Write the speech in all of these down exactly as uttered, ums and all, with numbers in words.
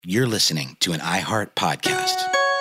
You're listening to an iHeart podcast.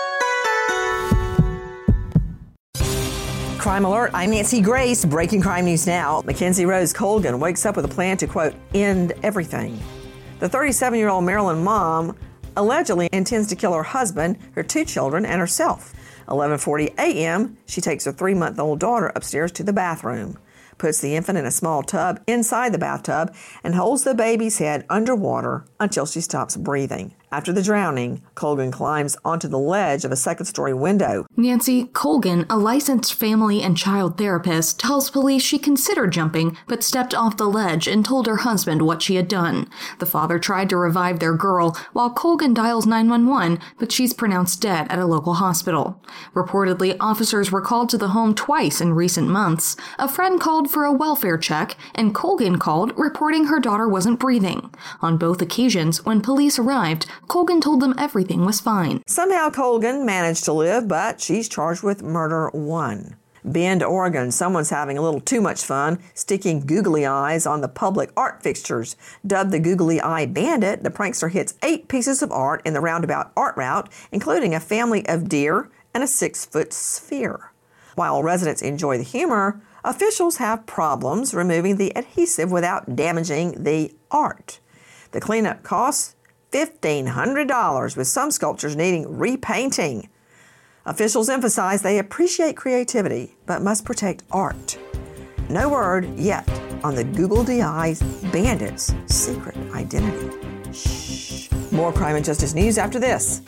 Crime Alert, I'm Nancy Grace. Breaking crime news now. Mackenzie Rose Colgan wakes up with a plan to, quote, end everything. The thirty-seven-year-old Maryland mom allegedly intends to kill her husband, her two children, and herself. eleven forty a.m., she takes her three-month-old daughter upstairs to the bathroom, puts the infant in a small tub inside the bathtub, and holds the baby's head underwater until she stops breathing. After the drowning, Colgan climbs onto the ledge of a second-story window. Nancy Colgan, a licensed family and child therapist, tells police she considered jumping but stepped off the ledge and told her husband what she had done. The father tried to revive their girl while Colgan dials nine one one, but she's pronounced dead at a local hospital. Reportedly, officers were called to the home twice in recent months. A friend called for a welfare check, and Colgan called reporting her daughter wasn't breathing. On both occasions, when police arrived, Colgan told them everything was fine. Somehow Colgan managed to live, but she's charged with murder one. Bend, Oregon, someone's having a little too much fun sticking googly eyes on the public art fixtures. Dubbed the Googly Eye Bandit, the prankster hits eight pieces of art in the roundabout art route, including a family of deer and a six-foot sphere. While residents enjoy the humor, officials have problems removing the adhesive without damaging the art. The cleanup costs fifteen hundred dollars, with some sculptures needing repainting. Officials emphasize they appreciate creativity, but must protect art. No word yet on the Googly Eyes Bandit's secret identity. Shh. More crime and justice news after this.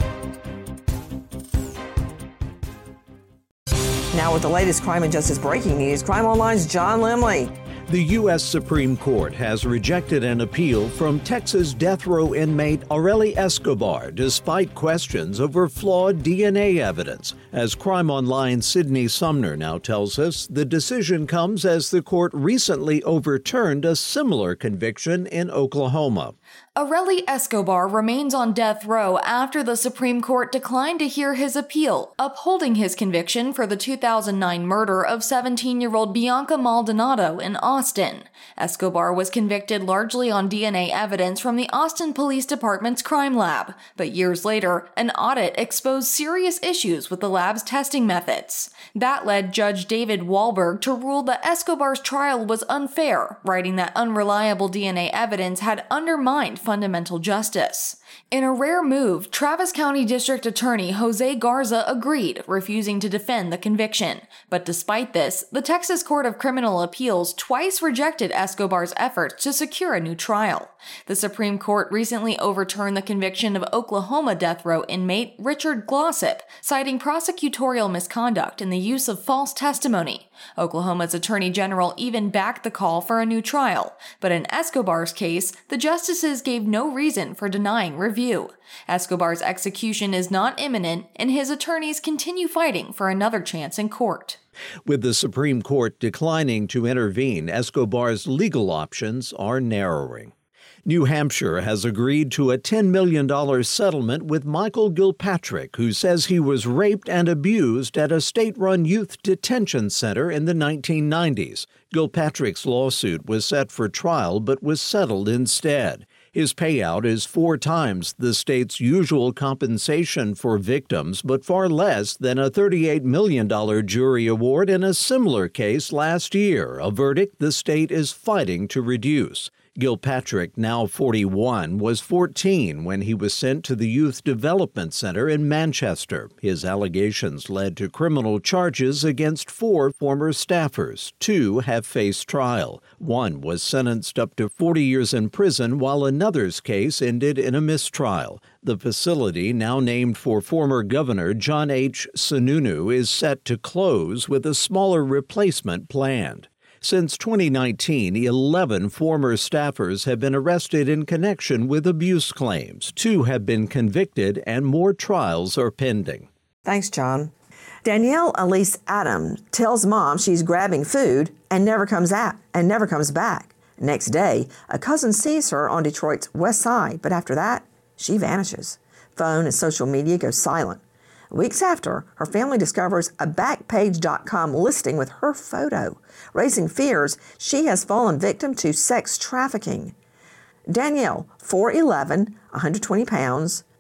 Now with the latest crime and justice breaking news, Crime Online's John Limley. The U S Supreme Court has rejected an appeal from Texas death row inmate Aureli Escobar, despite questions over flawed D N A evidence. As Crime Online's Sydney Sumner now tells us, the decision comes as the court recently overturned a similar conviction in Oklahoma. Aureli Escobar remains on death row after the Supreme Court declined to hear his appeal, upholding his conviction for the two thousand nine murder of seventeen-year-old Bianca Maldonado in Austin. Escobar was convicted largely on D N A evidence from the Austin Police Department's crime lab, but years later, an audit exposed serious issues with the lab's testing methods. That led Judge David Wahlberg to rule that Escobar's trial was unfair, writing that unreliable D N A evidence had undermined fundamental justice. In a rare move, Travis County District Attorney Jose Garza agreed, refusing to defend the conviction. But despite this, the Texas Court of Criminal Appeals twice rejected Escobar's efforts to secure a new trial. The Supreme Court recently overturned the conviction of Oklahoma death row inmate Richard Glossip, citing prosecutorial misconduct in the use of false testimony. Oklahoma's Attorney General even backed the call for a new trial, but in Escobar's case, the justices gave no reason for denying review. Escobar's execution is not imminent, and his attorneys continue fighting for another chance in court. With the Supreme Court declining to intervene, Escobar's legal options are narrowing. New Hampshire has agreed to a ten million dollars settlement with Michael Gilpatrick, who says he was raped and abused at a state-run youth detention center in the nineteen nineties. Gilpatrick's lawsuit was set for trial but was settled instead. His payout is four times the state's usual compensation for victims, but far less than a thirty-eight million dollars jury award in a similar case last year, a verdict the state is fighting to reduce. Gilpatrick, now forty-one, was fourteen when he was sent to the Youth Development Center in Manchester. His allegations led to criminal charges against four former staffers. Two have faced trial. One was sentenced up to forty years in prison, while another's case ended in a mistrial. The facility, now named for former Governor John H. Sununu, is set to close with a smaller replacement planned. Since twenty nineteen, eleven former staffers have been arrested in connection with abuse claims. Two have been convicted, and more trials are pending. Thanks, John. Danielle Elise Adams tells mom she's grabbing food and never comes out and never comes back. Next day, a cousin sees her on Detroit's west side, but after that, she vanishes. Phone and social media go silent. Weeks after, her family discovers a Backpage dot com listing with her photo, raising fears she has fallen victim to sex trafficking. Danielle, four eleven, one hundred twenty pounds,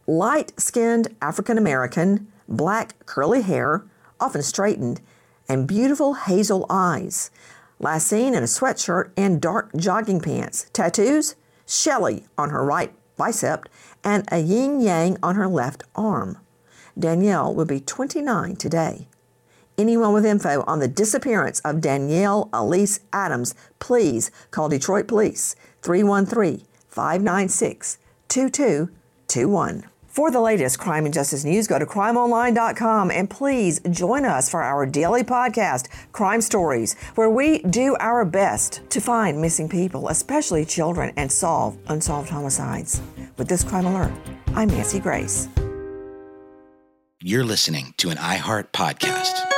light-skinned African American, black curly hair, often straightened, and beautiful hazel eyes. Last seen in a sweatshirt and dark jogging pants. Tattoos? Shelley on her right bicep and a yin-yang on her left arm. Danielle will be twenty-nine today. Anyone with info on the disappearance of Danielle Elise Adams, please call Detroit Police, three one three, five nine six, two two two one. For the latest crime and justice news, go to crime online dot com and please join us for our daily podcast, Crime Stories, where we do our best to find missing people, especially children, and solve unsolved homicides. With this Crime Alert, I'm Nancy Grace. You're listening to an iHeart podcast.